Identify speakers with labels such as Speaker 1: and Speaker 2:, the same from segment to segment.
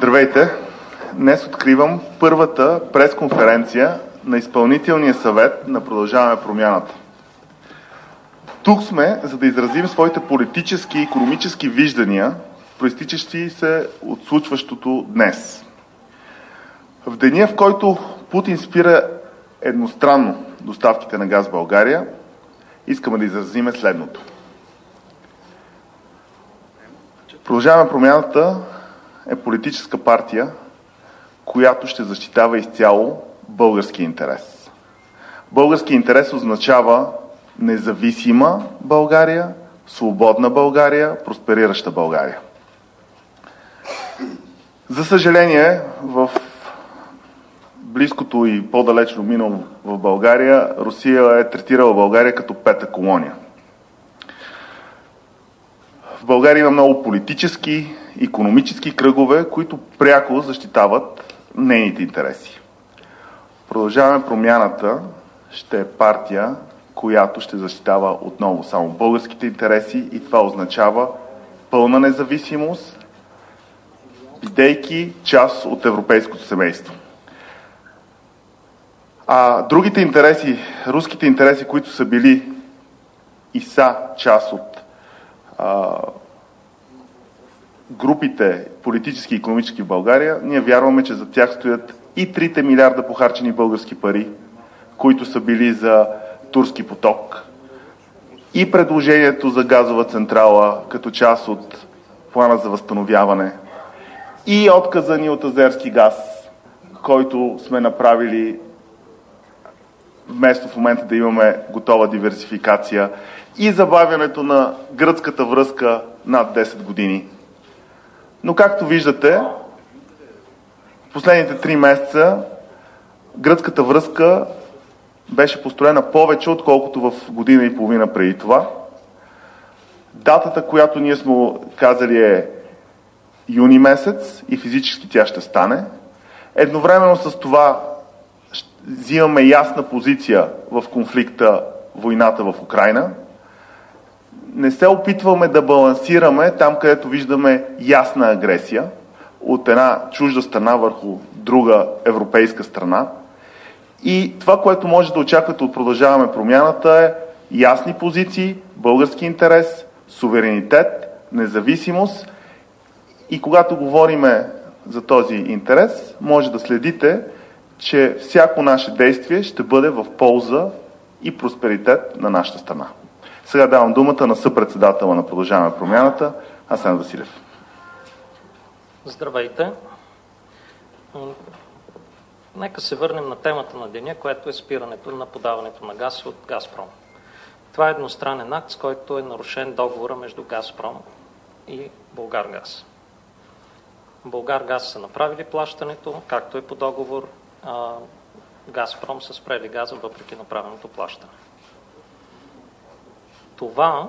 Speaker 1: Здравейте! Днес откривам първата пресконференция на изпълнителния съвет на Продължаваме промяната. Тук сме, за да изразим своите политически и икономически виждания, проистичащи се от случващото днес. В деня, в който Путин спира едностранно доставките на газ в България, искаме да изразиме следното. Продължаваме промяната е политическа партия, която ще защитава изцяло български интерес. Български интерес означава независима България, свободна България, просперираща България. За съжаление, в близкото и по-далечно минало в България, Русия е третирала България като пета колония. В България има много политически, икономически кръгове, които пряко защитават нейните интереси. Продължаваме промяната ще е партия, която ще защитава отново само българските интереси и това означава пълна независимост, бидейки част от европейското семейство. А другите интереси, руските интереси, които са били и са част от групите политически и икономически в България, ние вярваме, че за тях стоят и 3 милиарда похарчени български пари, които са били за Турски поток, и предложението за газова централа като част от плана за възстановяване, и отказа ни от азерски газ, който сме направили вместо в момента да имаме готова диверсификация, и забавянето на гръцката връзка над 10 години. Но както виждате, в последните 3 месеца гръцката връзка беше построена повече, отколкото в година и половина преди това. Датата, която ние сме казали е юни месец и физически тя ще стане. Едновременно с това взимаме ясна позиция в конфликта, войната в Украйна. Не се опитваме да балансираме там, където виждаме ясна агресия от една чужда страна върху друга европейска страна. И това, което може да очаквате от Продължаваме промяната е ясни позиции, български интерес, суверенитет, независимост. И когато говориме за този интерес, може да следите, че всяко наше действие ще бъде в полза и просперитет на нашата страна. Сега давам думата на съпредседателя на Продължаваме промяната, Асен Василев.
Speaker 2: Здравейте! Нека се върнем на темата на деня, което е спирането на подаването на газ от Газпром. Това е едностранен акт, с който е нарушен договора между Газпром и Булгаргаз. Булгаргаз са направили плащането, както е по договор, Газпром са спрели газа въпреки направеното плащане. Това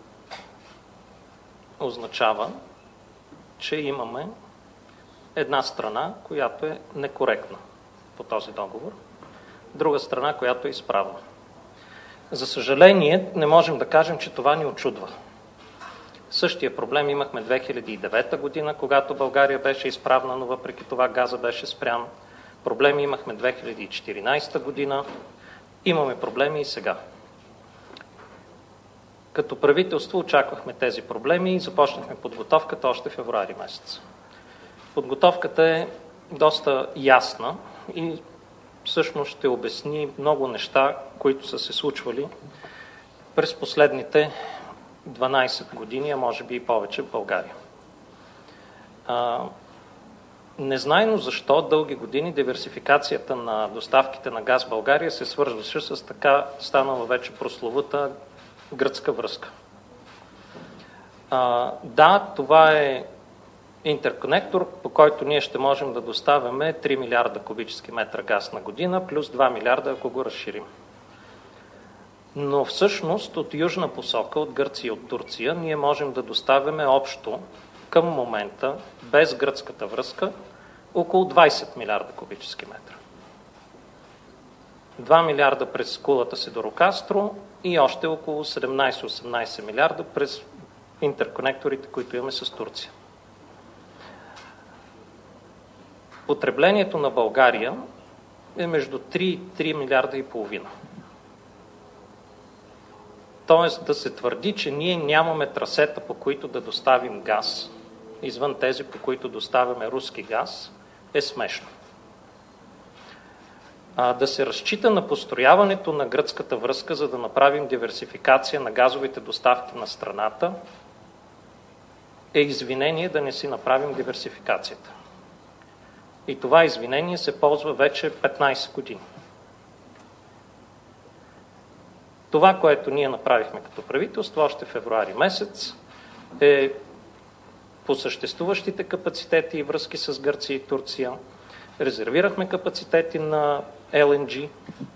Speaker 2: означава, че имаме една страна, която е некоректна по този договор, друга страна, която е изправна. За съжаление, не можем да кажем, че това ни очудва. Същия проблем имахме 2009 година, когато България беше изправна, но въпреки това газа беше спрян. Проблеми имахме 2014 година, имаме проблеми и сега. Като правителство очаквахме тези проблеми и започнахме подготовката още в февруари месец. Подготовката е доста ясна и всъщност ще обясни много неща, които са се случвали през последните 12 години, а може би и повече в България. Незнайно защо дълги години диверсификацията на доставките на газ в България се свързваше с така станала вече прословута гръцка връзка. Да, това е интерконектор, по който ние ще можем да доставяме 3 милиарда кубически метра газ на година, плюс 2 милиарда, ако го разширим. Но всъщност от южна посока, от Гърция и от Турция, ние можем да доставяме общо към момента, без гръцката връзка, около 20 милиарда кубически метра. 2 милиарда през кулата Сидорокастро и още около 17-18 милиарда през интерконекторите, които имаме с Турция. потреблението на България е между 3 и 3 милиарда и половина. Тоест да се твърди, че ние нямаме трасета, по които да доставим газ, извън тези, по които доставяме руски газ, е смешно. Да се разчита на построяването на гръцката връзка, за да направим диверсификация на газовите доставки на страната, е извинение да не си направим диверсификацията. И това извинение се ползва вече 15 години. Това, което ние направихме като правителство още в февруари месец, е по съществуващите капацитети и връзки с Гърция и Турция. Резервирахме капацитети на LNG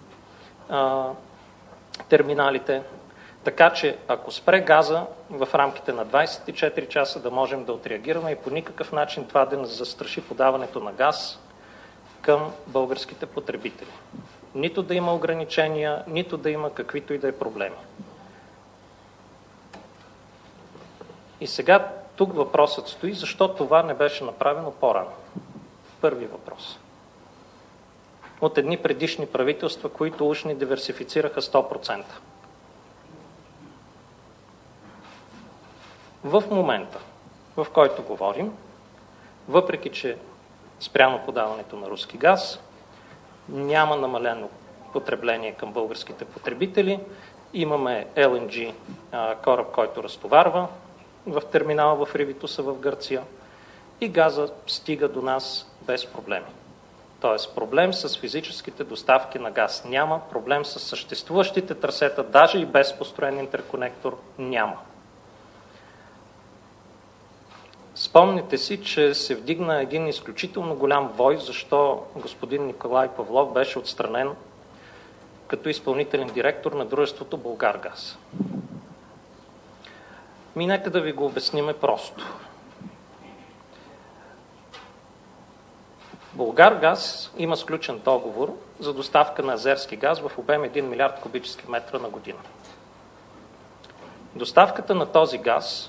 Speaker 2: терминалите, така че ако спре газа в рамките на 24 часа да можем да отреагираме и по никакъв начин това да не застраши подаването на газ към българските потребители. Нито да има ограничения, нито да има каквито и да е проблеми. И сега тук въпросът стои, защо това не беше направено по-рано. Първи въпрос. От едни предишни правителства, които уж ни диверсифицираха 100%. В момента, в който говорим, въпреки че спрямо подаването на руски газ, няма намалено потребление към българските потребители, имаме LNG кораб, който разтоварва в терминала в Ревитуса в Гърция и газа стига до нас без проблеми. Тоест проблем с физическите доставки на газ няма, проблем с съществуващите трасета, даже и без построен интерконектор, няма. Спомните си, че се вдигна един изключително голям вой, защо господин Николай Павлов беше отстранен като изпълнителен директор на дружеството Булгаргаз. Нека да ви го обясниме просто. Булгаргаз има сключен договор за доставка на азерски газ в обем 1 милиард кубически метра на година. Доставката на този газ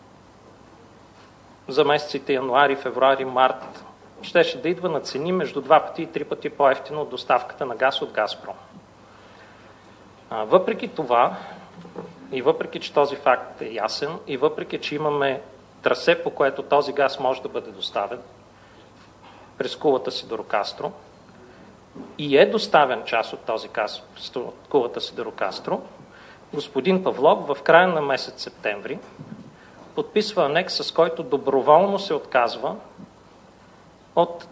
Speaker 2: за месеците януари, февруари, март щеше да идва на цени между 2 пъти и 3 пъти по-евтино от доставката на газ от Газпром. Въпреки това, и въпреки че този факт е ясен, и въпреки че имаме трасе, по което този газ може да бъде доставен през кулата Сидорокастро, и е доставен част от този газ през кулата Сидорокастро, господин Павлов в края на месец септември подписва анекс, с който доброволно се отказва от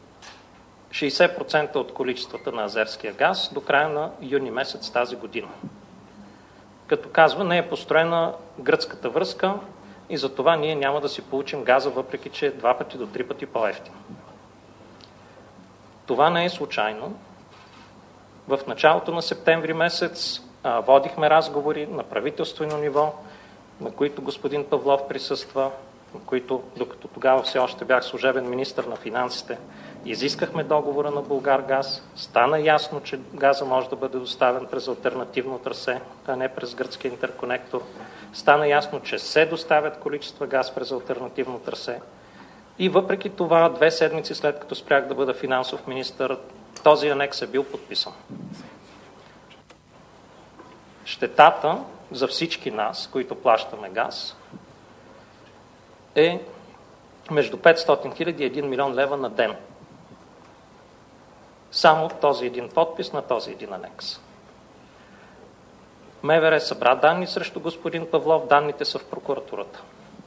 Speaker 2: 60% от количествата на азерския газ до края на юни месец тази година. Като казва, не е построена гръцката връзка и за това ние няма да си получим газа, въпреки че е 2 пъти до 3 пъти по-евтин. Това не е случайно. В началото на септември месец водихме разговори на правителствено ниво, на които господин Павлов присъства, на които, докато тогава все още бях служебен министър на финансите, изискахме договора на Булгаргаз, стана ясно, че газа може да бъде доставен през алтернативно трасе, а не през гръцкия интерконектор. Стана ясно, че се доставят количества газ през алтернативно трасе. И въпреки това, 2 седмици след като спрях да бъда финансов министър, този анекс е бил подписан. Щетата за всички нас, които плащаме газ, е между 500 хиляди и 1 милион лева на ден. Само този един подпис на този един анекс. МВР събра данни срещу господин Павлов, данните са в прокуратурата.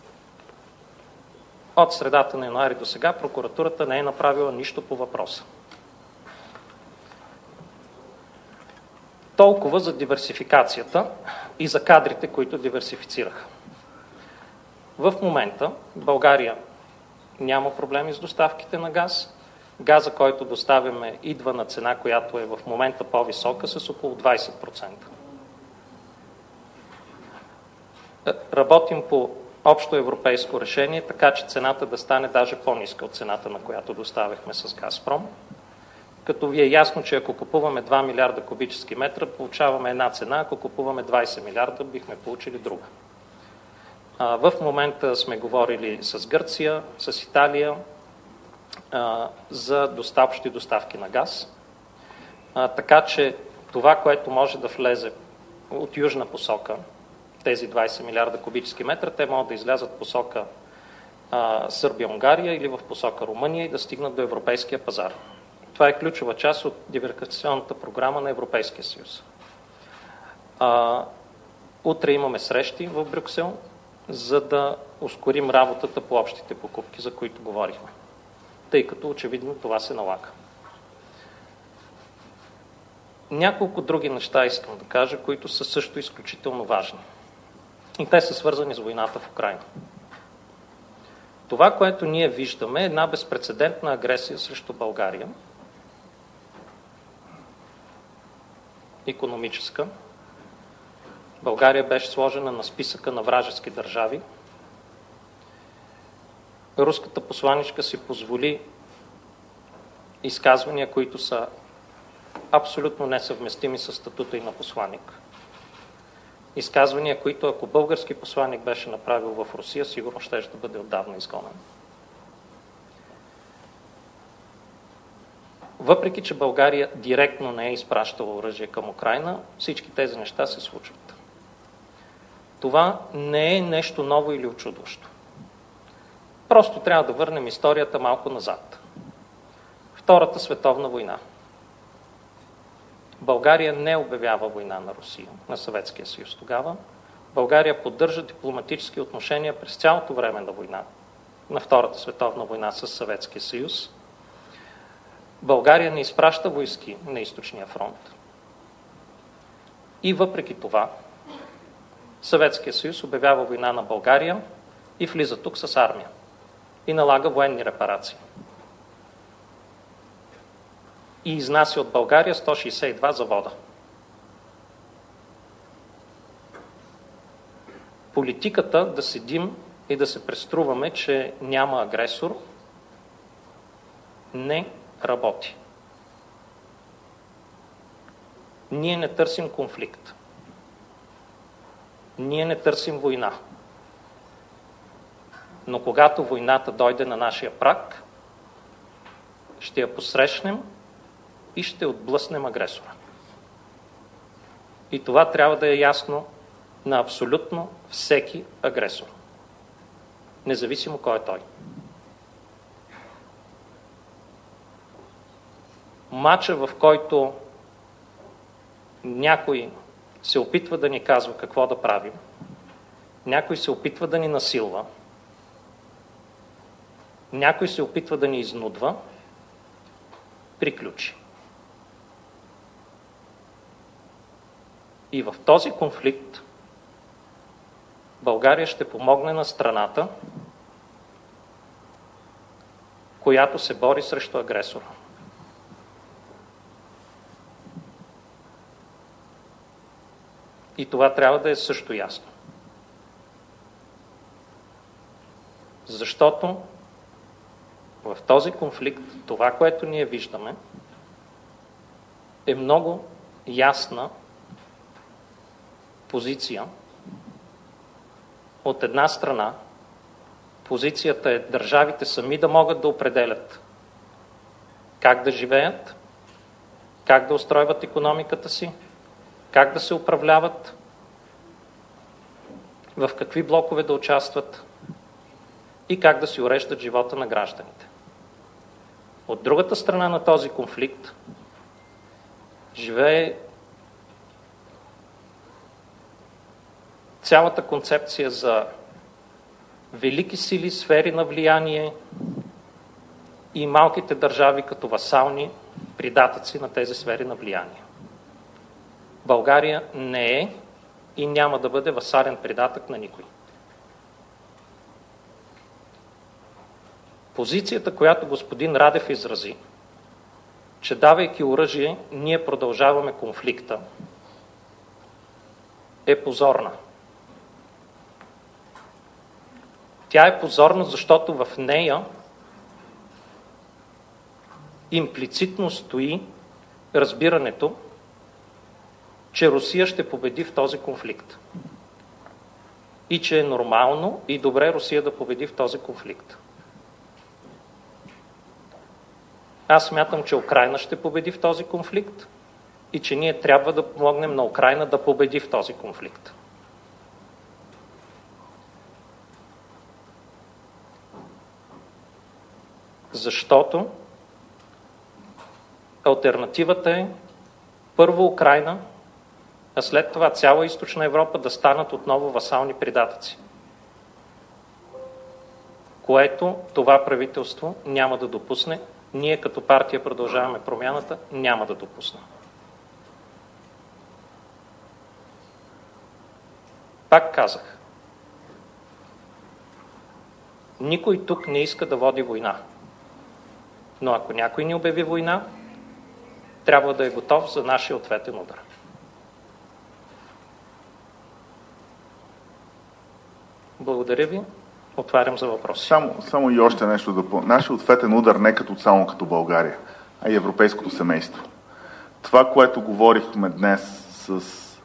Speaker 2: От средата на януари до сега прокуратурата не е направила нищо по въпроса. Толкова за диверсификацията и за кадрите, които диверсифицираха. В момента България няма проблеми с доставките на газ. Газа, който доставяме, идва на цена, която е в момента по-висока, с около 20%. Работим по общо европейско решение, така че цената да стане даже по-ниска от цената, на която доставяхме с Газпром. Като ви е ясно, че ако купуваме 2 милиарда кубически метра, получаваме една цена, ако купуваме 20 милиарда, бихме получили друга. В момента сме говорили с Гърция, с Италия, за общи доставки на газ. Така че това, което може да влезе от южна посока, тези 20 милиарда кубически метра, те могат да излязат в посока Сърбия-Унгария или в посока Румъния и да стигнат до европейския пазар. Това е ключова част от диверсификационната програма на Европейския съюз. Утре имаме срещи в Брюксел, за да ускорим работата по общите покупки, за които говорихме, тъй като очевидно това се налага. Няколко други неща искам да кажа, които са също изключително важни. И те са свързани с войната в Украйна. Това, което ние виждаме, е една безпрецедентна агресия срещу България. Икономическа. България беше сложена на списъка на вражески държави. Руската посланичка си позволи изказвания, които са абсолютно несъвместими с статута и на посланик. Изказвания, които ако български посланик беше направил в Русия, сигурно ще бъде отдавна изгонен. Въпреки че България директно не е изпращала оръжие към Украйна, всички тези неща се случват. Това не е нещо ново или учудващо. Просто трябва да върнем историята малко назад. Втората световна война. България не обявява война на Русия, на Съветския съюз тогава. България поддържа дипломатически отношения през цялото време на война, на Втората световна война с Съветския съюз. България не изпраща войски на източния фронт. И въпреки това, Съветския съюз обявява война на България и влиза тук с армия. И налага военни репарации. И изнася от България 162 завода. Политиката да седим и да се преструваме, че няма агресор, не работи. Ние не търсим конфликт. Ние не търсим война. Но когато войната дойде на нашия праг, ще я посрещнем и ще отблъснем агресора. И това трябва да е ясно на абсолютно всеки агресор. Независимо кой е той. Мача, в който някой се опитва да ни казва какво да правим, някой се опитва да ни насилва, някой се опитва да ни изнудва, приключи. И в този конфликт България ще помогне на страната, която се бори срещу агресора. И това трябва да е също ясно. Защото в този конфликт това, което ние виждаме, е много ясна позиция. От една страна, позицията е държавите сами да могат да определят как да живеят, как да устройват икономиката си, как да се управляват, в какви блокове да участват и как да си уреждат живота на гражданите. От другата страна на този конфликт живее цялата концепция за велики сили, сфери на влияние и малките държави като васални придатъци на тези сфери на влияние. България не е и няма да бъде васален придатък на никой. Позицията, която господин Радев изрази, че давайки оръжие, ние продължаваме конфликта, е позорна. Тя е позорна, защото в нея имплицитно стои разбирането, че Русия ще победи в този конфликт. И че е нормално и добре Русия да победи в този конфликт. Аз смятам, че Украйна ще победи в този конфликт и че ние трябва да помогнем на Украйна да победи в този конфликт. Защото алтернативата е първо Украйна, а след това цяла Източна Европа да станат отново васални придатъци. Което това правителство няма да допусне. Ние като партия Продължаваме промяната няма да допуснем. Пак казах, никой тук не иска да води война. Но ако някой ни обяви война, трябва да е готов за нашия ответен удар. Благодаря ви. Отварям за въпроси.
Speaker 1: Само и още нещо. Нашия ответен удар не само като България, а и европейското семейство. Това, което говорихме днес с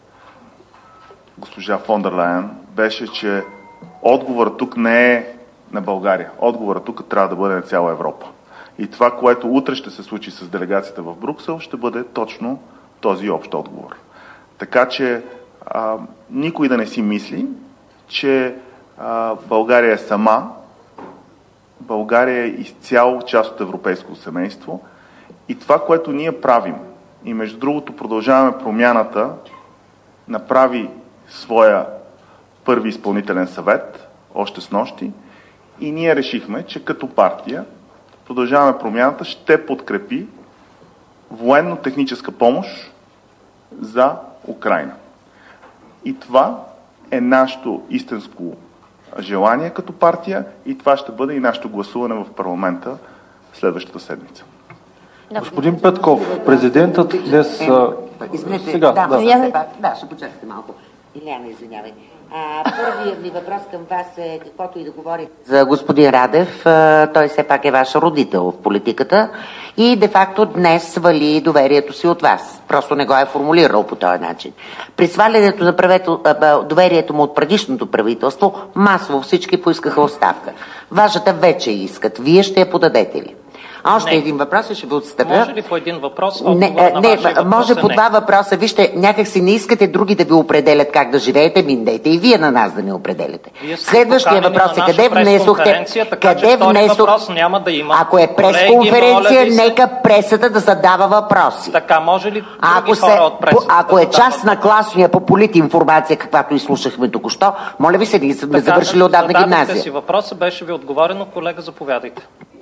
Speaker 1: госпожа фон дер Лайен, беше, че отговорът тук не е на България. Отговорът тук трябва да бъде на цяла Европа. И това, което утре ще се случи с делегацията в Брюксел, ще бъде точно този общ отговор. Така че никой да не си мисли, че България е сама. България е изцяло част от европейското семейство. И това, което ние правим, и между другото Продължаваме промяната, направи своя първи изпълнителен съвет, още снощи, и ние решихме, че като партия Продължаваме промяната ще подкрепи военно-техническа помощ за Украйна. И това е нашето истинско желание като партия и това ще бъде и нашето гласуване в парламента следващата седмица.
Speaker 3: Господин Петков, президентът днес...
Speaker 4: Извинете,
Speaker 3: сега,
Speaker 4: ще почакате малко. Иляна, извинявай. Първият ми въпрос към вас е, каквото и да говори за господин Радев, той все пак е ваш родител в политиката и де-факто днес свали доверието си от вас. Просто не го е формулирал по този начин. При свалянето на доверието му от предишното правителство, масово всички поискаха оставка. Вашата вече искат. Вие ще я подадете ли? Още един въпрос и ще ви отстъпя.
Speaker 2: Може ли по един въпрос?
Speaker 4: Може по два въпроса. Вижте, някак си не искате други да ви определят как да живеете, миндете и вие на нас да ни определяте. Следващия въпрос е къде внесохте...
Speaker 2: Няма да има.
Speaker 4: Ако е пресконференция, нека пресата да задава въпроси.
Speaker 2: Така, може ли хора от пресата?
Speaker 4: Ако е част на класния по политинформация, каквато изслушахме току-що, моля ви се, ние сме завършили отдавна гимназия.
Speaker 2: Си въпроса, беше ви отговорено, колега, заповядайте.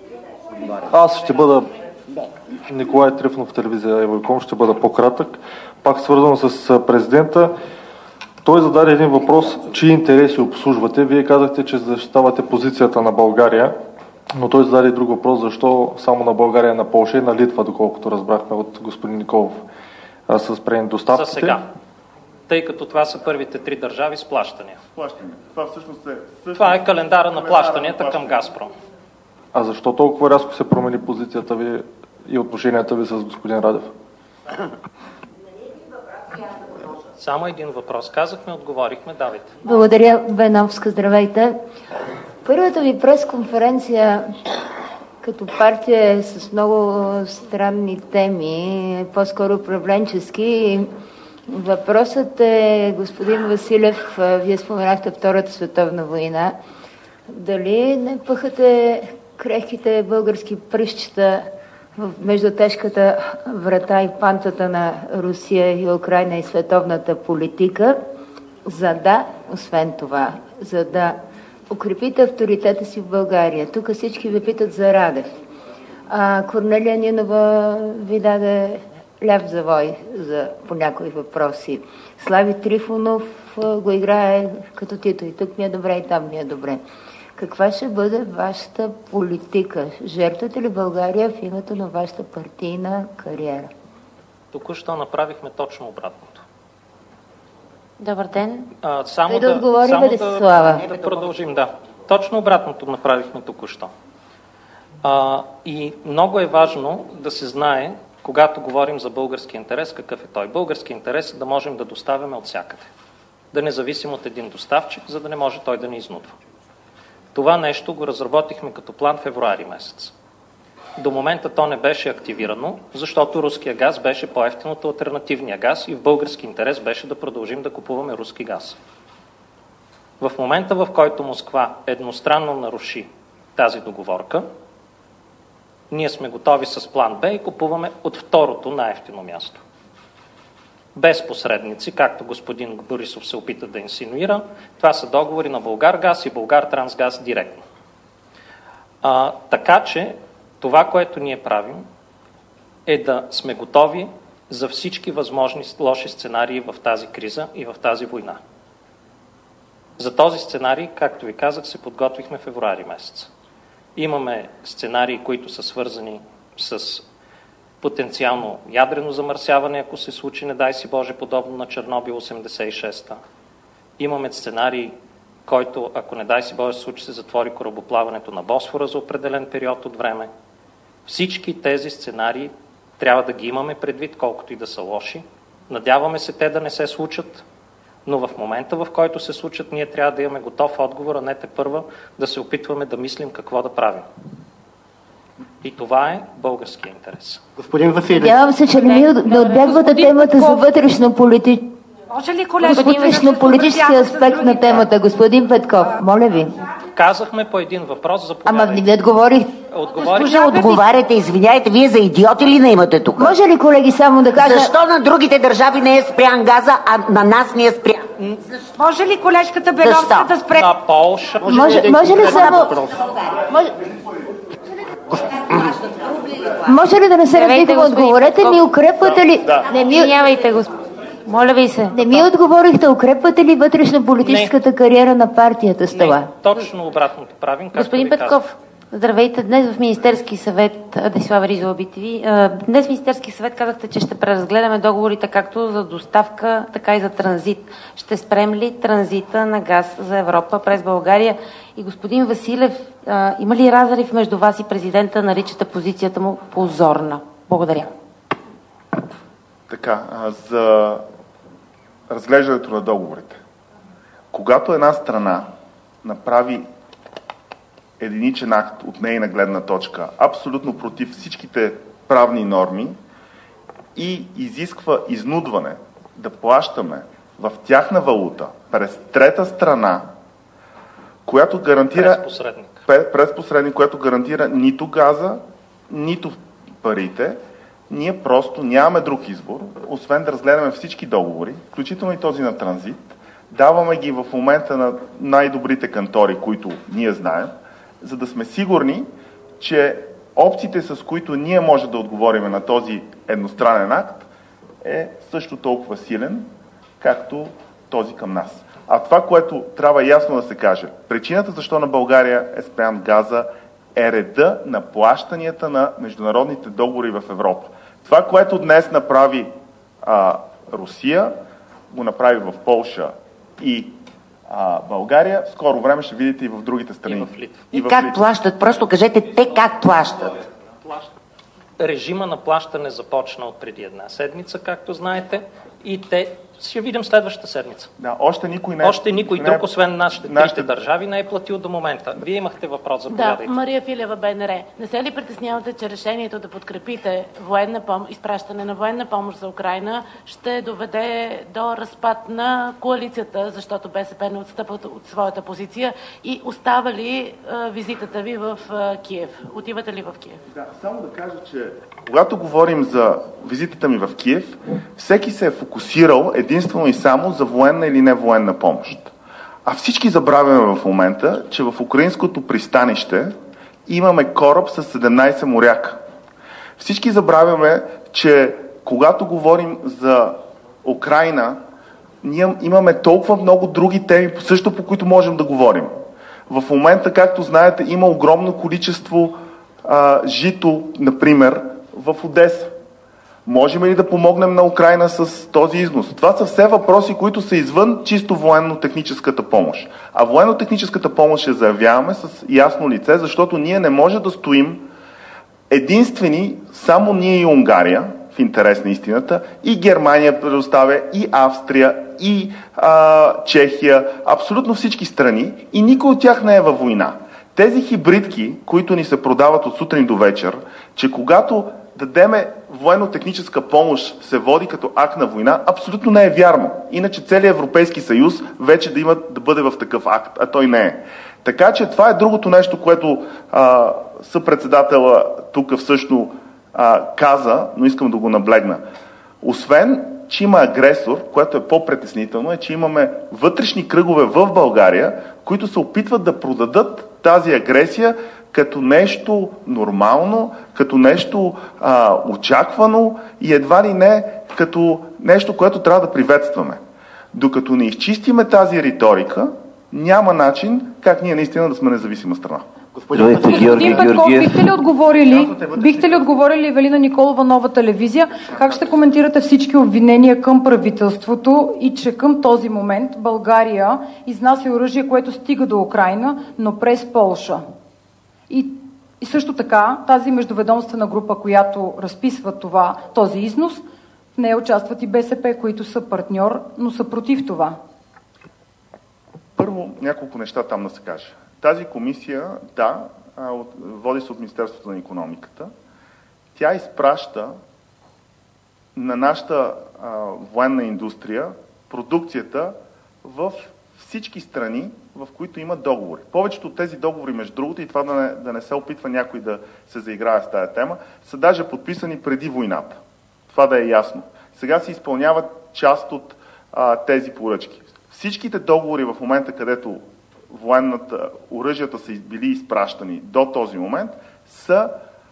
Speaker 3: Аз ще бъда Николай Трифонов в телевизия Евроком, ще бъда по-кратък. Пак свързано с президента. Той зададе един въпрос, чии интереси обслужвате. Вие казахте, че защитавате позицията на България, но той зададе и друг въпрос, защо само на България, на Полша и на Литва, доколкото разбрахме от господин Николов, с предни доставките.
Speaker 2: За сега. Тъй като това са първите 3 държави с плащания.
Speaker 1: Това всъщност
Speaker 2: Това е календара на плащанията към Газпром.
Speaker 3: А защо толкова рязко се промени позицията ви и отношенията ви с господин Радев?
Speaker 2: Само един въпрос. Казахме, отговорихме, давайте.
Speaker 5: Благодаря, Беновска, здравейте. Първата ви пресконференция като партия е с много странни теми, по-скоро управленчески. Въпросът е, господин Василев, вие споменахте Втората световна война. Дали не пъхате крехките български пръстчета между тежката врата и пантата на Русия и Украйна и световната политика, освен това, за да укрепите авторитета си в България? Тук всички ви питат за Радев. Корнелия Нинова ви даде ляв завой по някои въпроси. Слави Трифонов го играе като Тито. И тук ми е добре, и там ми е добре. Каква ще бъде вашата политика? Жертвате ли България в името на вашата партийна кариера?
Speaker 2: Току-що направихме точно обратното.
Speaker 4: Добър ден.
Speaker 2: Само
Speaker 5: да отговори, Владислава.
Speaker 2: Да продължим, да. Точно обратното направихме току-що. И много е важно да се знае, когато говорим за български интерес, какъв е той. Български интерес е да можем да доставяме от всякъде. Да не зависим от един доставчик, за да не може той да ни изнудва. Това нещо го разработихме като план февруари месец. До момента то не беше активирано, защото руския газ беше по-евтин от алтернативния газ и в български интерес беше да продължим да купуваме руски газ. В момента, в който Москва едностранно наруши тази договорка, ние сме готови с план Б и купуваме от второто най-евтино място. Без посредници, както господин Борисов се опита да инсинуира, това са договори на Булгаргаз и Булгартрансгаз директно. Така че това, което ние правим, е да сме готови за всички възможни лоши сценарии в тази криза и в тази война. За този сценарий, както ви казах, се подготвихме февруари месец. Имаме сценарии, които са свързани с потенциално ядрено замърсяване, ако се случи, не дай си Боже, подобно на Чернобил 86-та. Имаме сценарий, който, ако не дай си Боже, се случи, се затвори корабоплаването на Босфора за определен период от време. Всички тези сценарии трябва да ги имаме предвид, колкото и да са лоши. Надяваме се те да не се случат, но в момента, в който се случат, ние трябва да имаме готов отговор, а не тепърва да се опитваме да мислим какво да правим. И това е българския интерес.
Speaker 6: Господин Василев.
Speaker 5: Надявам се, че не отбягвате темата за вътрешно-политически аспект на темата. Господин Петков, моля ви.
Speaker 2: Казахме по един въпрос, заповядайте.
Speaker 5: Ама не отговорих.
Speaker 4: Госпожа, отговаряте, извиняйте, вие за идиоти ли не имате тук?
Speaker 5: Може ли, колеги, само да кажа...
Speaker 4: Защо на другите държави не е спрян газа, а на нас не е спрян?
Speaker 7: Може ли колежката Беговска да спре?
Speaker 2: На Полша.
Speaker 5: Може ли само... Може ли да не се развихме? Отговорете ми, укрепвате ли...
Speaker 7: Извинявайте, моля ви се.
Speaker 5: Не ми отговорихте, укрепвате ли вътрешно-политическата кариера на партията с това?
Speaker 2: Не, точно обратното правим, както
Speaker 7: Господин Петков, здравейте. Днес в Министерски съвет, Десислава Ризова BTV, днес в Министерски съвет казахте, че ще преразгледаме договорите както за доставка, така и за транзит. Ще спрем ли транзита на газ за Европа през България? И господин Василев, има ли разрив между вас и президента, наричате позицията му позорна? Благодаря.
Speaker 1: Така, за разглеждането на договорите. Когато една страна направи единичен акт от нейна гледна точка, абсолютно против всичките правни норми и изисква изнудване да плащаме в тяхна валута през трета страна, която гарантира през посредник, която гарантира нито газа, нито парите, ние просто нямаме друг избор, освен да разгледаме всички договори, включително и този на транзит, даваме ги в момента на най-добрите кантори, които ние знаем, за да сме сигурни, че опциите, с които ние може да отговорим на този едностранен акт, е също толкова силен, както този към нас. А това, което трябва ясно да се каже, причината защо на България е спрян газа, е реда на плащанията на международните договори в Европа. Това, което днес направи Русия, го направи в Полша и България, в скоро време ще видите и в другите страни.
Speaker 4: И как плащат? Просто кажете те как плащат.
Speaker 2: Режима на плащане започна от преди една седмица, както знаете, и те ще видим следващата седмица.
Speaker 1: Да, още никой
Speaker 2: друг, освен нашите трите държави, не е платил до момента. Вие имахте въпрос, заповядайте.
Speaker 7: Да, Мария Филева, БНР. Не се ли притеснявате, че решението да подкрепите изпращане на военна помощ за Украйна ще доведе до разпад на коалицията, защото БСП не отстъпва от своята позиция, и остава ли визитата ви в Киев? Отивате ли в Киев?
Speaker 1: Да, само да кажа, че когато говорим за визитата ми в Киев, всеки се е фокусирал единствено и само за военна или не военна помощ. А всички забравяме в момента, че в украинското пристанище имаме кораб с 17 моряка. Всички забравяме, че когато говорим за Украйна, ние имаме толкова много други теми, също по които можем да говорим. В момента, както знаете, има огромно количество жито, например, в Одеса. Можем ли да помогнем на Украйна с този износ? Това са все въпроси, които са извън чисто военно-техническата помощ. А военно-техническата помощ ще заявяваме с ясно лице, защото ние не може да стоим единствени, само ние и Унгария, в интерес на истината, и Германия предоставя, и Австрия, и Чехия, абсолютно всички страни, и никой от тях не е във война. Тези хибридки, които ни се продават от сутрин до вечер, че когато дадеме военно-техническа помощ се води като акт на война, абсолютно не е вярно. Иначе целият Европейски съюз вече да бъде в такъв акт, а той не е. Така че това е другото нещо, което съпредседателя тук всъщност каза, но искам да го наблегна. Освен, че има агресор, което е по-притеснително, е, че имаме вътрешни кръгове в България, които се опитват да продадат тази агресия като нещо нормално, като нещо очаквано и едва ли не като нещо, което трябва да приветстваме. Докато не изчистиме тази риторика, няма начин как ние наистина да сме независима страна.
Speaker 6: Господин Петков, бихте ли отговорили Евелина Николова, Нова телевизия, как ще коментирате всички обвинения към правителството и че към този момент България изнася оръжие, което стига до Украйна, но през Полша? И също така тази междуведомствена група, която разписва този износ, в нея участват и БСП, които са партньор, но са против това.
Speaker 1: Първо, няколко неща там да се каже. Тази комисия, води се от Министерството на икономиката. Тя изпраща на нашата военна индустрия продукцията в всички страни, в които има договори. Повечето от тези договори, между другото, и това да не се опитва някой да се заиграе с тая тема, са даже подписани преди войната. Това да е ясно. Сега се изпълняват част от тези поръчки. Всичките договори в момента, където оръжията са били изпращани до този момент, са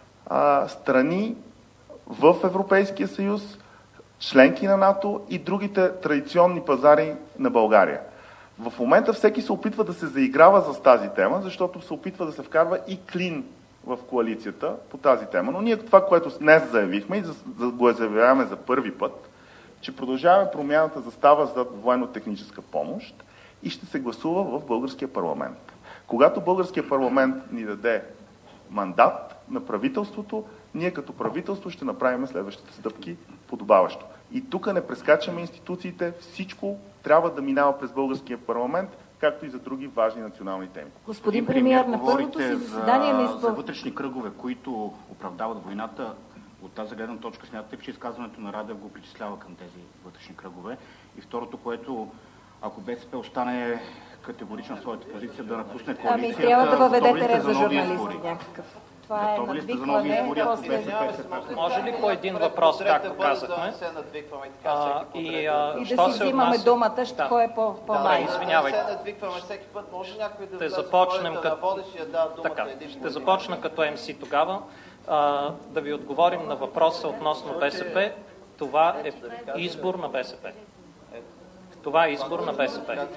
Speaker 1: страни в Европейския съюз, членки на НАТО и другите традиционни пазари на България. В момента всеки се опитва да се заиграва с тази тема, защото се опитва да се вкарва и клин в коалицията по тази тема. Но ние това, което днес заявихме и го заявяваме за първи път, че продължаваме промяната застава за военно-техническа помощ и ще се гласува в българския парламент. Когато българския парламент ни даде мандат на правителството, ние като правителство ще направим следващите стъпки подобаващо. И тук не прескачаме институциите, всичко трябва да минава през българския парламент, както и за други важни национални теми.
Speaker 6: Господин премиер, на първото си заседание
Speaker 8: за вътрешни кръгове, които оправдават войната. От тази гледна точка смятате, че изказването на Радев го причислява към тези вътрешни кръгове? И второто, което ако БСП остане категорична в своята позиция да напусне коалицията,
Speaker 6: трябва да въведете ред за журналисти някакъв. Това
Speaker 8: е надвикване.
Speaker 2: Може ли по един въпрос, както казахме?
Speaker 6: И да си взимаме думата, кой е по-малко.
Speaker 2: Извинявайте. Ще започна като МС тогава. Да ви отговорим на въпроса относно БСП. Това е избор на БСП. Това е избор на БСП.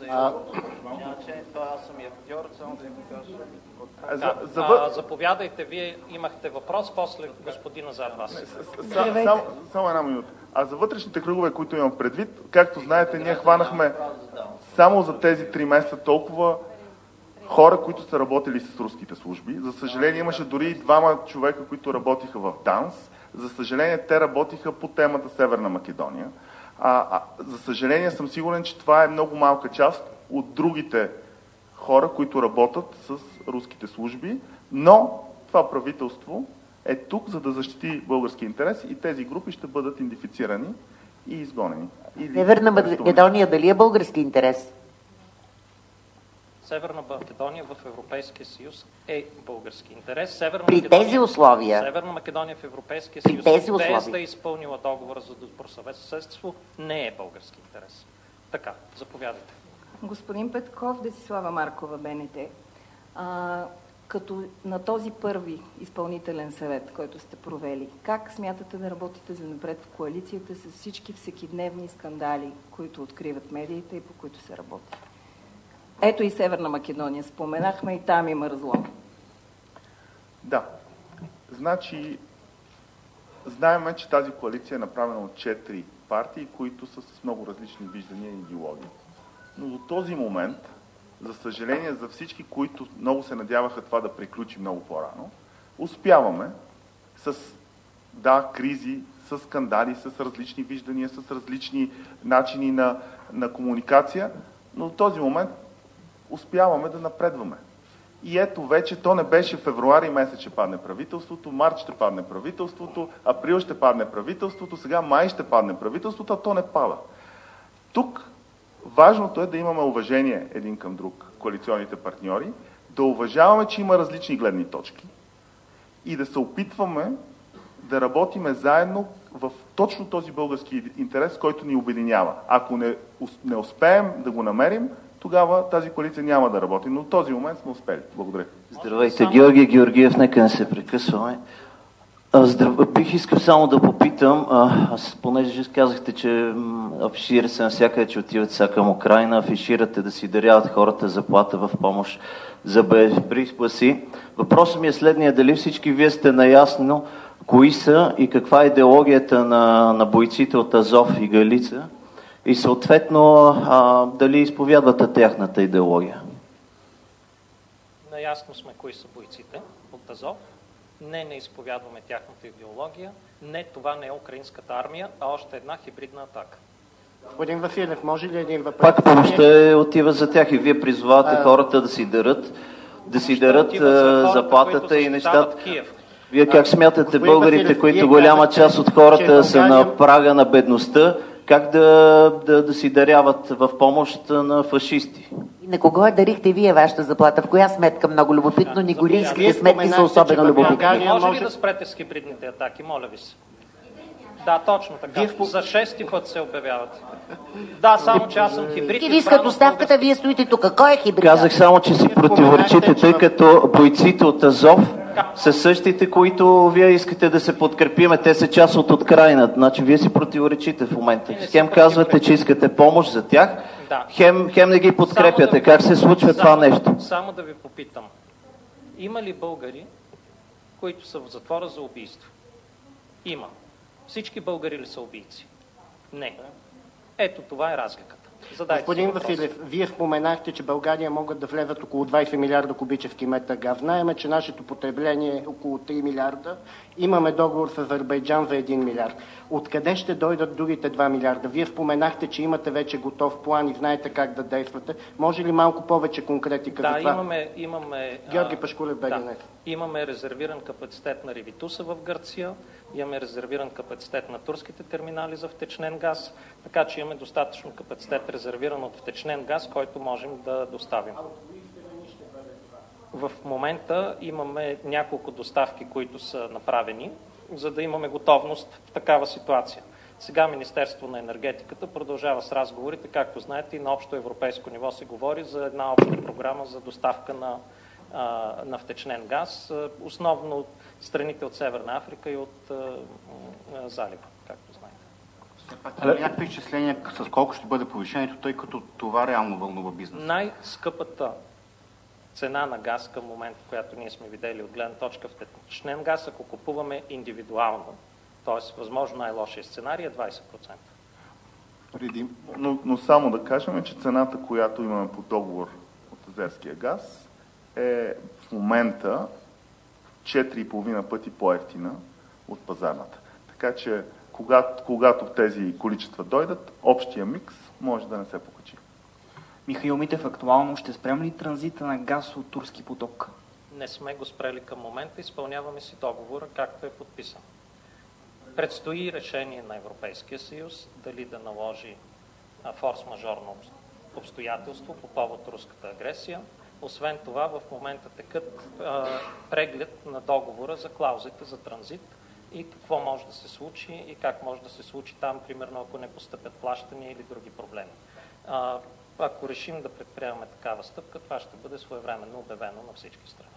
Speaker 2: Заповядайте, вие имахте въпрос, после господина зад вас.
Speaker 1: Само една минута. А за вътрешните кръгове, които имам предвид, както знаете, ние хванахме само за тези 3 месеца толкова хора, които са работили с руските служби. За съжаление, имаше дори и 2 човека, които работиха в ДАНС. За съжаление, те работиха по темата Северна Македония. За съжаление, съм сигурен, че това е много малка част от другите хора, които работят с руските служби, но това правителство е тук, за да защити български интерес и тези групи ще бъдат идентифицирани и изгонени.
Speaker 4: Северна Македония дали е български интерес?
Speaker 2: Северна Македония в Европейския съюз е български интерес.
Speaker 4: Тези условия.
Speaker 2: Северна Македония в Европейския съюз, без да е изпълнила договора за добросъседство, не е български интерес. Така, заповядайте.
Speaker 6: Господин Петков, Десислава Маркова, БНТ. Като на този първи изпълнителен съвет, който сте провели, как смятате да работите занапред в коалицията с всички всекидневни скандали, които откриват медиите и по които се работи? Ето и Северна Македония споменахме, и там има разлом.
Speaker 1: Да. Значи, знаем, че тази коалиция е направена от 4 партии, които са с много различни виждания и идеологии. Но до този момент, за съжаление за всички, които много се надяваха това да приключи много по-рано, успяваме с кризи, с скандали, с различни виждания, с различни начини на комуникация, но до този момент успяваме да напредваме. И ето вече то не беше февруари месец ще падне правителството, март ще падне правителството, април ще падне правителството, сега май ще падне правителството, а то не пада. Тук важното е да имаме уважение един към друг, коалиционните партньори, да уважаваме, че има различни гледни точки и да се опитваме да работиме заедно в точно този български интерес, който ни обединява. Ако не успеем да го намерим, тогава тази коалиция няма да работи. Но в този момент сме успели. Благодаря.
Speaker 9: Здравейте, Георги Георгиев, нека не се прекъсваме. Бих искал само да попитам, понеже казахте, че афишира се навсякъде, че отиват сега към Украйна, афиширате да си даряват хората заплата в помощ за боеприпаси. Въпросът ми е следния: дали всички вие сте наясно кои са и каква е идеологията на бойците от Азов и Галица и съответно дали изповядвате тяхната идеология?
Speaker 2: Наясно сме кои са бойците от Азов. Не изповядваме тяхната идеология. Не, това не е украинската армия, а още една хибридна атака.
Speaker 10: Господин Василев, може ли един въпрос?
Speaker 9: Пак помощта отива за тях и вие призовавате хората да си дарат заплатата и нещата. Вие как смятате българите, които голяма част от хората са на прага на бедността, как да си даряват в помощ на фашисти?
Speaker 4: На кого дарихте вие вашата заплата? В коя сметка? Много любопитно. Нигорийските сметки са особено любопитни.
Speaker 2: Може ли да спрете с хибридните атаки? Моля ви се. Да, точно така. За 6-ти път се обявявате. Да, само че аз съм хибрид.
Speaker 4: Ти искат доставката, вие стоите тук. Кой е хибрид?
Speaker 9: Казах само, че си противоречите, тъй като бойците от Азов са същите, които вие искате да се подкрепиме. Те са част от Украйна. Значи вие си противоречите в момента. Хем казвате, че искате помощ за тях, хем не ги подкрепяте. Как се случва това нещо?
Speaker 2: Само да ви попитам. Има ли българи, които са в затвора за убийство? Има. Всички българи ли са убийци? Не. Ето това е разликата.
Speaker 10: Господин Василев, вие споменахте, че България могат да влезат около 20 милиарда кубически метра газ. Знаеме, че нашето потребление е около 3 милиарда. Имаме договор с Азербайджан за 1 милиард. Откъде ще дойдат другите 2 милиарда? Вие споменахте, че имате вече готов план и знаете как да действате. Може ли малко повече конкретика за това?
Speaker 2: Имаме
Speaker 10: Георги Пашкулев, БГНЕ.
Speaker 2: Имаме резервиран капацитет на Ревитуса в Гърция, имаме резервиран капацитет на турските терминали за втечнен газ, така че имаме достатъчно капацитет резервиран от втечнен газ, който можем да доставим. В момента имаме няколко доставки, които са направени, за да имаме готовност в такава ситуация. Сега Министерство на енергетиката продължава с разговорите, както знаете, и на общо европейско ниво се говори за една обща програма за доставка на втечнен газ, основно от страните от Северна Африка и от залива, както знаете.
Speaker 8: Все пак има някакви изчисления с колко ще бъде повишението, тъй като това реално вълнува бизнес?
Speaker 2: Най-скъпата цена на газ към момента, която ние сме видели от гледна точка втечнен газ, ако купуваме индивидуално, т.е. възможно най-лошия сценарий е 20%.
Speaker 1: Но само да кажем, че цената, която имаме по договор от азерския газ, е в момента 4,5 пъти по-евтина от пазарната. Така че, когато тези количества дойдат, общия микс може да не се покачи.
Speaker 11: Михаил Митев, актуално ще спрем ли транзита на газ от Турски поток?
Speaker 2: Не сме го спрели към момента, изпълняваме си договора, както е подписан. Предстои решение на Европейския съюз дали да наложи форс-мажорно обстоятелство по повод руската агресия. Освен това, в момента текат преглед на договора за клаузите за транзит и какво може да се случи и как може да се случи там, примерно ако не постъпят плащания или други проблеми. Ако решим да предприемаме такава стъпка, това ще бъде своевременно обявено на всички страни.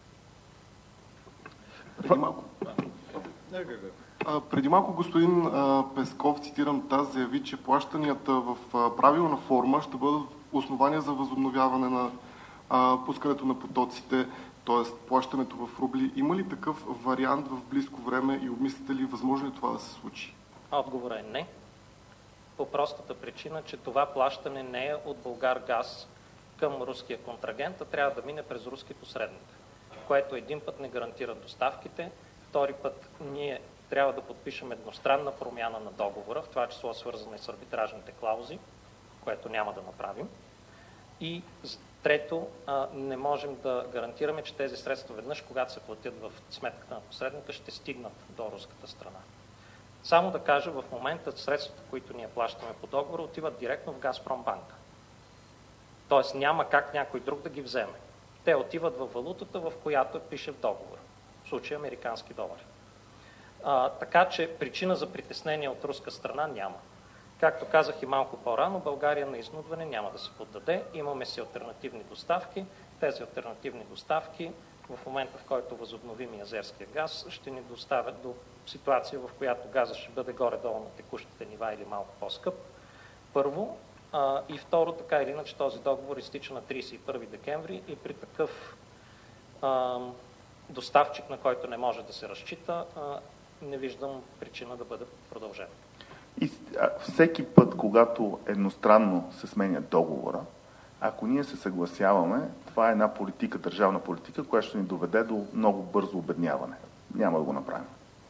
Speaker 12: Преди малко господин Песков, цитирам, заяви, че плащанията в правилна форма ще бъдат основания за възобновяване на пускането на потоците, т.е. плащането в рубли. Има ли такъв вариант в близко време и обмисляте ли възможно ли това да се случи?
Speaker 2: Отговорът е не. По простата причина, че това плащане не е от Булгаргаз към руския контрагент, а трябва да мине през руски посредник, което един път не гарантира доставките, втори път ние трябва да подпишем едностранна промяна на договора, в това число свързана с арбитражните клаузи, което няма да направим. И Трето, не можем да гарантираме, че тези средства веднъж, когато се платят в сметката на посредника, ще стигнат до руската страна. Само да кажа, в момента средствата, които ние плащаме по договора, отиват директно в Газпромбанк. Тоест няма как някой друг да ги вземе. Те отиват в валутата, в която пише в договора. В случая американски долари. Така че причина за притеснение от руска страна няма. Както казах и малко по-рано, България на изнудване няма да се поддаде. Имаме си алтернативни доставки. Тези алтернативни доставки в момента, в който възобновим и азерския газ, ще ни доставят до ситуация, в която газът ще бъде горе-долу на текущите нива или малко по-скъп. Първо. И второ, така или иначе, този договор изтича на 31 декември и при такъв доставчик, на който не може да се разчита, не виждам причина да бъде продължен.
Speaker 1: И всеки път, когато едностранно се сменя договора, ако ние се съгласяваме, това е една политика, държавна политика, която ще ни доведе до много бързо обедняване. Няма да го направим.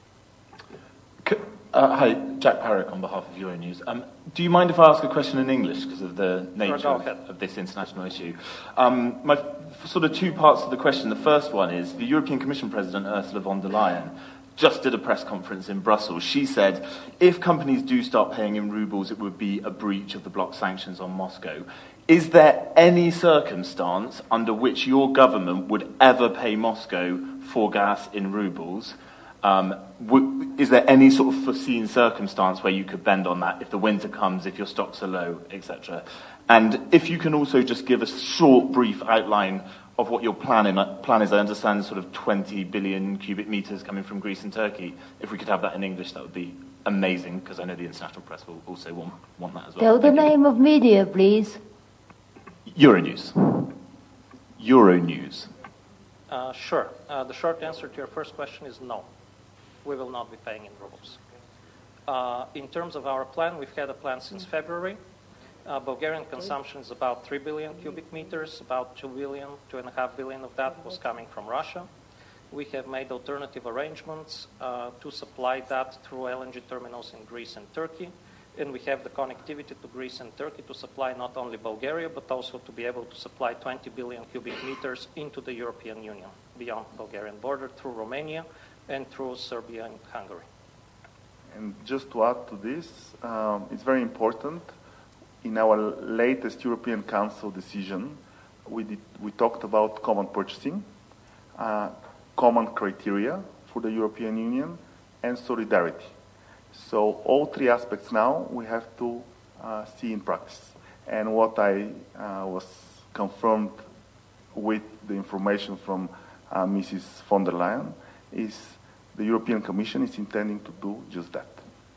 Speaker 13: Hi, Jack Parrick on behalf of Euronews. Do you mind if I ask a question in English because of the nature of this international issue? My sort of two parts to the question. The first one is the European Commission President, Ursula von der Leyen, just did a press conference in Brussels. She said if companies do start paying in rubles, it would be a breach of the bloc sanctions on Moscow. Is there any circumstance under which your government would ever pay Moscow for gas in rubles? Is there any sort of foreseen circumstance where you could bend on that if the winter comes, if your stocks are low, etc.? And if you can also just give a short, brief outline of what your plan is. I understand sort of 20 billion cubic meters coming from Greece and Turkey. If we could have that in English, that would be amazing, because I know the international press will also want that as well.
Speaker 5: Tell the name of media, please.
Speaker 13: Euronews. Euronews.
Speaker 2: Sure. The short answer to your first question is no. We will not be paying in rubles. In terms of our plan, we've had a plan since February. Bulgarian consumption is about 3 billion cubic meters. About 2.5 billion of that was coming from Russia. We have made alternative arrangements to supply that through LNG terminals in Greece and Turkey. And we have the connectivity to Greece and Turkey to supply not only Bulgaria, but also to be able to supply 20 billion cubic meters into the European Union, beyond the Bulgarian border, through Romania and through Serbia and Hungary.
Speaker 1: And just to add to this, it's very important. In our latest European Council decision, we talked about common purchasing, common criteria for the European Union, and solidarity. So all three aspects now we have to see in practice. And what I was confirmed with the information from Mrs. von der Leyen is the European Commission is intending to do just that.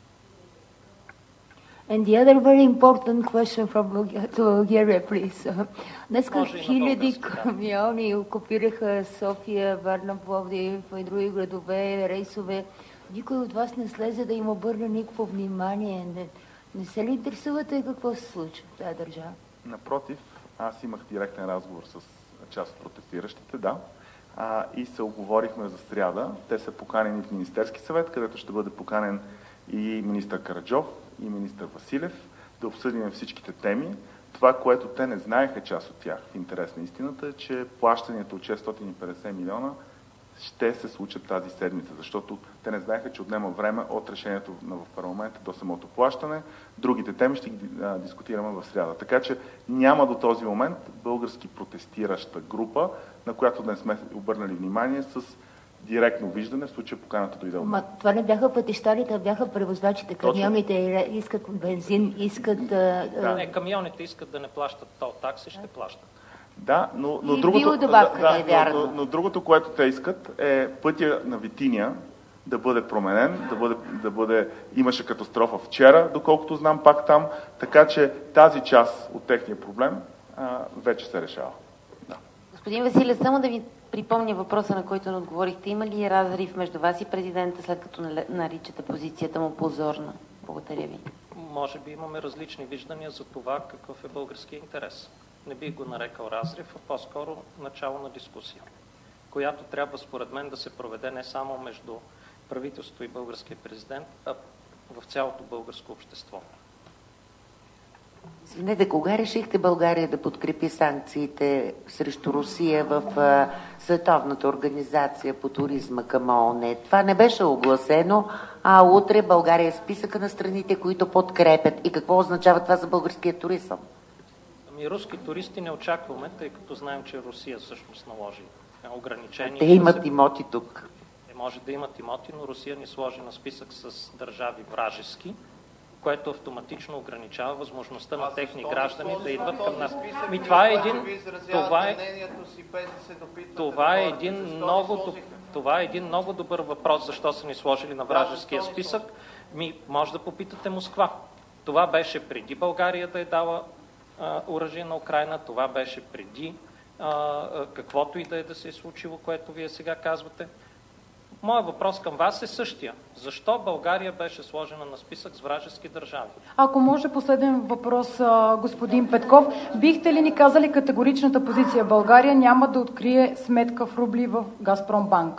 Speaker 5: And the other very important question from Bulgaria, please. Днеска хиляди камиони окупираха София, Варна, Пловдив и други градове, рейсове. Никой от вас не слезе да им обърне никакво внимание. Не се ли интересувате какво се случва в тази държава?
Speaker 1: Напротив, аз имах директен разговор с част от протестиращите, да. И се оговорихме за сряда. Те са поканени в Министерски съвет, където ще бъде поканен и министър Караджов, и министър Василев, да обсъдим всичките теми. Това, което те не знаеха, част от тях, в интерес на истината, е, че плащанията от 650 милиона ще се случат тази седмица, защото те не знаеха, че отнема време от решението в парламента до самото плащане. Другите теми ще ги дискутираме в сряда. Така че няма до този момент български протестираща група, на която да не сме обърнали внимание с директно виждане, в случая поканата дойде от.
Speaker 5: Това не бяха пътищарите, а бяха превозвачите. Камионите искат бензин, искат...
Speaker 2: Не, камионите искат да не плащат тол такси, ще плащат.
Speaker 1: Да, но другото, което те искат, е пътя на Витиния да бъде променен, имаше катастрофа вчера, доколкото знам, пак там, така че тази част от техния проблем вече се решава. Да.
Speaker 7: Господин Василев, само да ви припомня въпроса, на който не отговорихте. Има ли разрив между вас и президента, след като наричате позицията му позорна? Благодаря ви.
Speaker 2: Може би имаме различни виждания за това какъв е българския интерес. Не бих го нарекал разрив, а по-скоро начало на дискусия, която трябва според мен да се проведе не само между правителството и българския президент, а в цялото българско общество.
Speaker 4: Извинете, кога решихте България да подкрепи санкциите срещу Русия в Световната организация по туризма към ООН? Това не беше огласено, а утре България е в списъка на страните, които подкрепят. И какво означава това за българския туризъм?
Speaker 2: Ами руски туристи не очакваме, тъй като знаем, че Русия всъщност наложи ограничения.
Speaker 4: Те имат имоти тук.
Speaker 2: Те може да имат имоти, но Русия ни сложи на списък с държави вражески, което автоматично ограничава възможността на техни граждани да идват към нас. Това е един много добър въпрос, защо са ни сложили на вражеския списък. Може да попитате Москва. Това беше преди България да е дала оръжие на Украйна, това беше преди каквото и да се е случило, което вие сега казвате. Моят въпрос към вас е същия. Защо България беше сложена на списък с вражески държави?
Speaker 6: Ако може последен въпрос, господин Петков. Бихте ли ни казали категоричната позиция? България няма да открие сметка в рубли в Газпромбанк.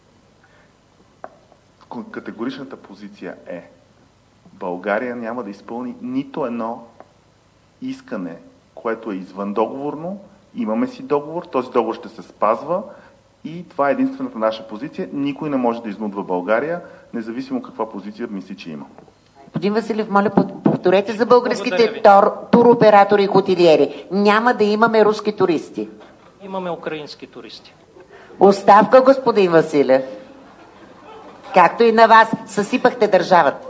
Speaker 1: Категоричната позиция е: България няма да изпълни нито едно искане, което е извън договорно. Имаме си договор, този договор ще се спазва и това е единствената наша позиция. Никой не може да изнудва България, независимо каква позиция мисли, че има.
Speaker 4: Господин Василев, моля, повторете за българските туроператори и хотелиери. Няма да имаме руски туристи.
Speaker 2: Имаме украински туристи.
Speaker 4: Оставка, господин Василев. Както и на вас, съсипахте държавата.